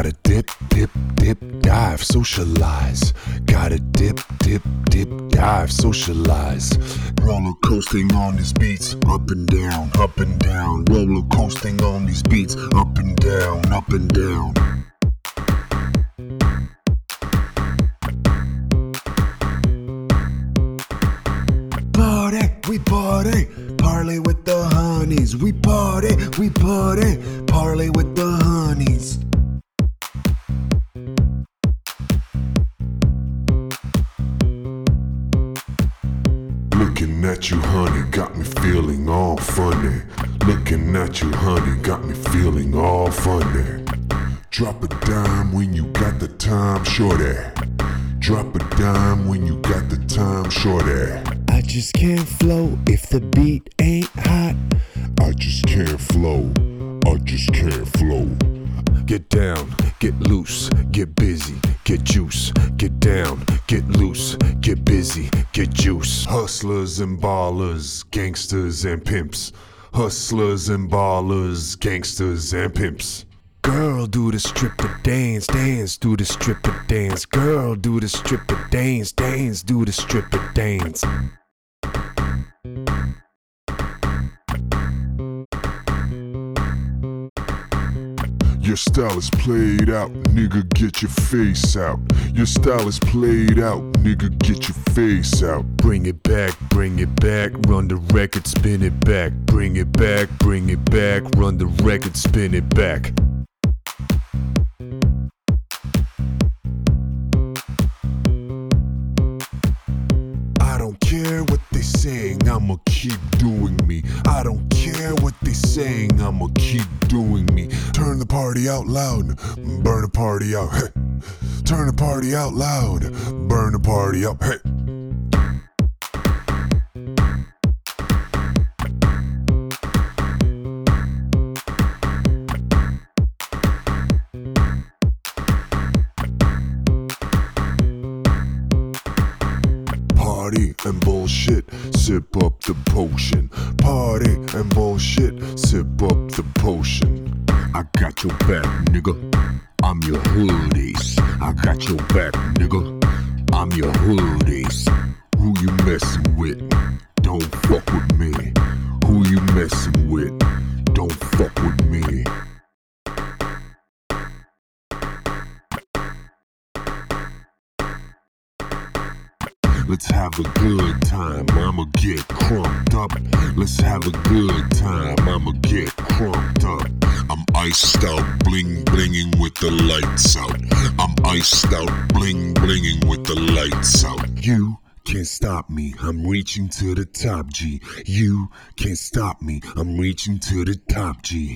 Gotta dip, dip, dip, dive, socialize. Gotta dip, dip, dip, dive, socialize. Roller coasting on these beats, up and down, up and down. Roller coasting on these beats, up and down, up and down. We party, parlay with the honeys. We party, parlay with the honeys. Looking at you, honey, got me feeling all funny. Looking at you, honey, got me feeling all funny. Drop a dime when you got the time, shorty. Drop a dime when you got the time, shorty. I just can't flow if the beat ain't hot. I just can't flow. I just can't flow. Get down, get loose, get busy, get juice. Get down, get loose, get busy, get juice. Hustlers and ballers, gangsters and pimps. Hustlers and ballers, gangsters and pimps. Girl, do the stripper dance, dance, do the stripper dance. Girl, do the stripper dance, dance, do the stripper dance. Your style is played out, nigga, get your face out. Your style is played out, nigga, get your face out. Bring it back, run the record, spin it back. Bring it back, run the record, spin it back. I don't care what they saying, I'ma keep doing me. I don't care what they saying, I'ma keep doing me. Turn the party out loud, burn the party out, hey. Turn the party out loud, burn the party up, hey. Party and bullshit, sip up the potion. Party and bullshit, sip up the potion. I got your back, nigga, I'm your hoodies. I got your back, nigga, I'm your hoodies. Who you messing with? Don't fuck with me. Who you messing with? Don't fuck with me. Let's have a good time, I'ma get crumped up. Let's have a good time, I'ma get crumped up. I'm iced out, bling blinging with the lights out. I'm iced out, bling blinging with the lights out. You can't stop me, I'm reaching to the top, G. You can't stop me, I'm reaching to the top, G.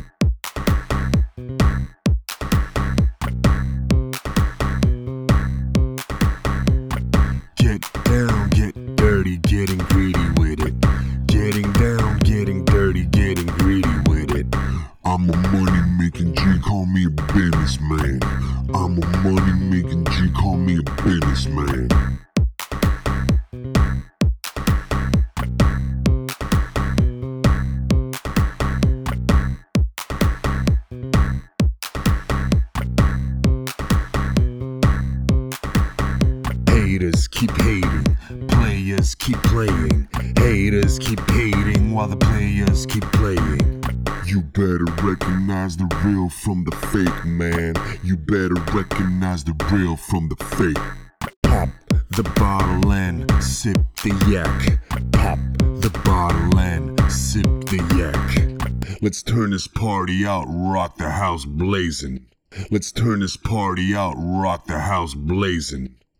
Get down, get dirty, getting greedy with it. Getting down, getting dirty, getting greedy with it. I'm a money making G, call me a businessman. I'm a money making G, call me a businessman. Haters keep hating, players keep playing. Haters keep hating while the players keep playing. You better recognize the real from the fake, man. You better recognize the real from the fake. Pop the bottle and sip the yak. Pop the bottle and sip the yak. Let's turn this party out, rock the house blazing. Let's turn this party out, rock the house blazing.